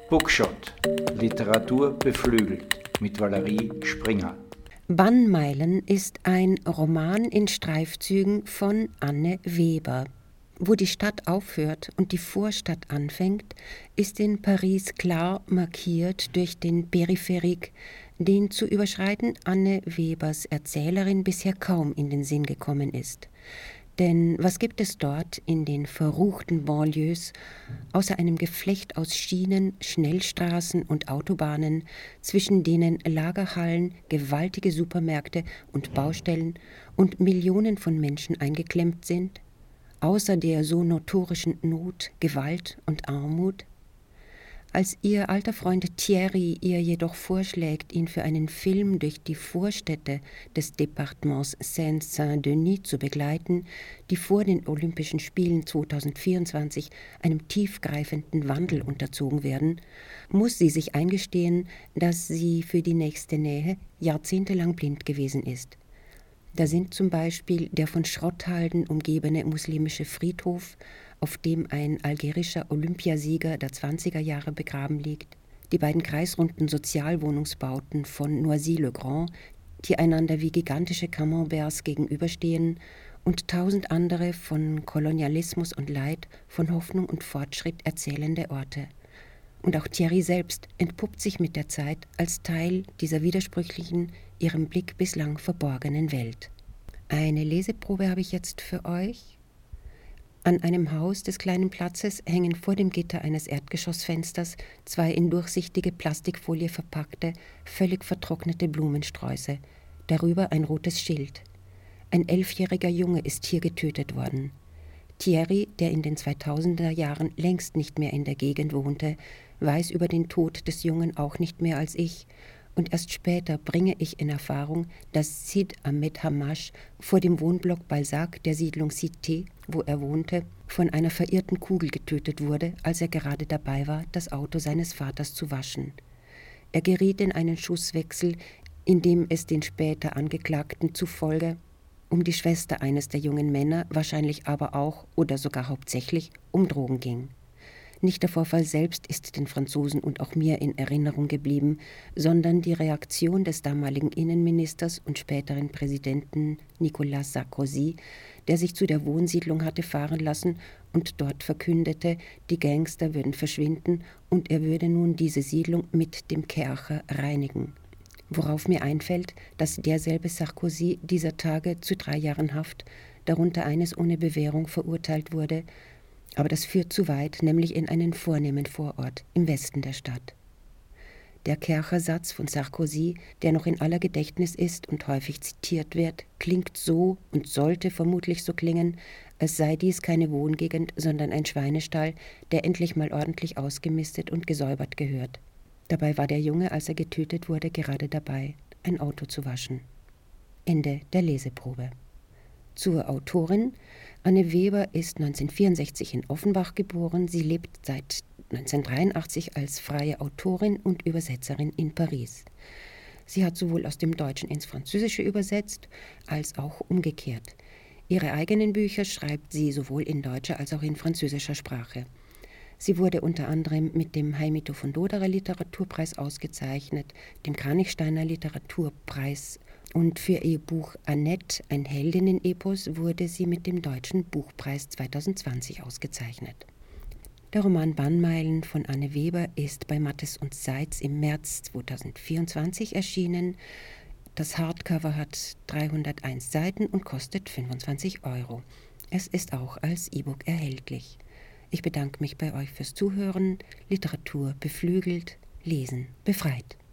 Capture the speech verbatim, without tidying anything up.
Bookshot. Literatur beflügelt mit Valerie Springer. Bannmeilen ist ein Roman in Streifzügen von Anne Weber. Wo die Stadt aufhört und die Vorstadt anfängt, ist in Paris klar markiert durch den Peripherik, den zu überschreiten Anne Webers Erzählerin bisher kaum in den Sinn gekommen ist. Denn was gibt es dort in den verruchten Banlieues, außer einem Geflecht aus Schienen, Schnellstraßen und Autobahnen, zwischen denen Lagerhallen, gewaltige Supermärkte und Baustellen und Millionen von Menschen eingeklemmt sind? Außer der so notorischen Not, Gewalt und Armut? Als ihr alter Freund Thierry ihr jedoch vorschlägt, ihn für einen Film durch die Vorstädte des Departements Seine-Saint-Denis zu begleiten, die vor den Olympischen Spielen zweitausendvierundzwanzig einem tiefgreifenden Wandel unterzogen werden, muss sie sich eingestehen, dass sie für die nächste Nähe jahrzehntelang blind gewesen ist. Da sind zum Beispiel der von Schrotthalden umgebene muslimische Friedhof, auf dem ein algerischer Olympiasieger der zwanziger Jahre begraben liegt, die beiden kreisrunden Sozialwohnungsbauten von Noisy-le-Grand, die einander wie gigantische Camemberts gegenüberstehen, und tausend andere von Kolonialismus und Leid, von Hoffnung und Fortschritt erzählende Orte. Und auch Thierry selbst entpuppt sich mit der Zeit als Teil dieser widersprüchlichen, ihrem Blick bislang verborgenen Welt. Eine Leseprobe habe ich jetzt für euch. An einem Haus des kleinen Platzes hängen vor dem Gitter eines Erdgeschossfensters zwei in durchsichtige Plastikfolie verpackte, völlig vertrocknete Blumensträuße, darüber ein rotes Schild. Ein elfjähriger Junge ist hier getötet worden. Thierry, der in den zweitausender Jahren längst nicht mehr in der Gegend wohnte, weiß über den Tod des Jungen auch nicht mehr als ich, und erst später bringe ich in Erfahrung, dass Sid Ahmed Hamash vor dem Wohnblock Balzac der Siedlung Cité, wo er wohnte, von einer verirrten Kugel getötet wurde, als er gerade dabei war, das Auto seines Vaters zu waschen. Er geriet in einen Schusswechsel, in dem es den später Angeklagten zufolge um die Schwester eines der jungen Männer, wahrscheinlich aber auch oder sogar hauptsächlich um Drogen ging. Nicht der Vorfall selbst ist den Franzosen und auch mir in Erinnerung geblieben, sondern die Reaktion des damaligen Innenministers und späteren Präsidenten Nicolas Sarkozy, der sich zu der Wohnsiedlung hatte fahren lassen und dort verkündete, die Gangster würden verschwinden und er würde nun diese Siedlung mit dem Kercher reinigen. Worauf mir einfällt, dass derselbe Sarkozy dieser Tage zu drei Jahren Haft, darunter eines ohne Bewährung, verurteilt wurde. Aber das führt zu weit, nämlich in einen vornehmen Vorort im Westen der Stadt. Der Kercher-Satz von Sarkozy, der noch in aller Gedächtnis ist und häufig zitiert wird, klingt so und sollte vermutlich so klingen, als sei dies keine Wohngegend, sondern ein Schweinestall, der endlich mal ordentlich ausgemistet und gesäubert gehört. Dabei war der Junge, als er getötet wurde, gerade dabei, ein Auto zu waschen. Ende der Leseprobe. Zur Autorin. Anne Weber ist neunzehnhundertvierundsechzig in Offenbach geboren. Sie lebt seit neunzehnhundertdreiundachtzig als freie Autorin und Übersetzerin in Paris. Sie hat sowohl aus dem Deutschen ins Französische übersetzt, als auch umgekehrt. Ihre eigenen Bücher schreibt sie sowohl in deutscher als auch in französischer Sprache. Sie wurde unter anderem mit dem Heimito von Doderer Literaturpreis ausgezeichnet, dem Kranichsteiner Literaturpreis, und für ihr Buch Annette, ein Heldinnen-Epos, wurde sie mit dem Deutschen Buchpreis zweitausendzwanzig ausgezeichnet. Der Roman Bannmeilen von Anne Weber ist bei Mattes und Seitz im März zweitausendvierundzwanzig erschienen. Das Hardcover hat dreihunderteins Seiten und kostet fünfundzwanzig Euro. Es ist auch als E-Book erhältlich. Ich bedanke mich bei euch fürs Zuhören. Literatur beflügelt, Lesen befreit.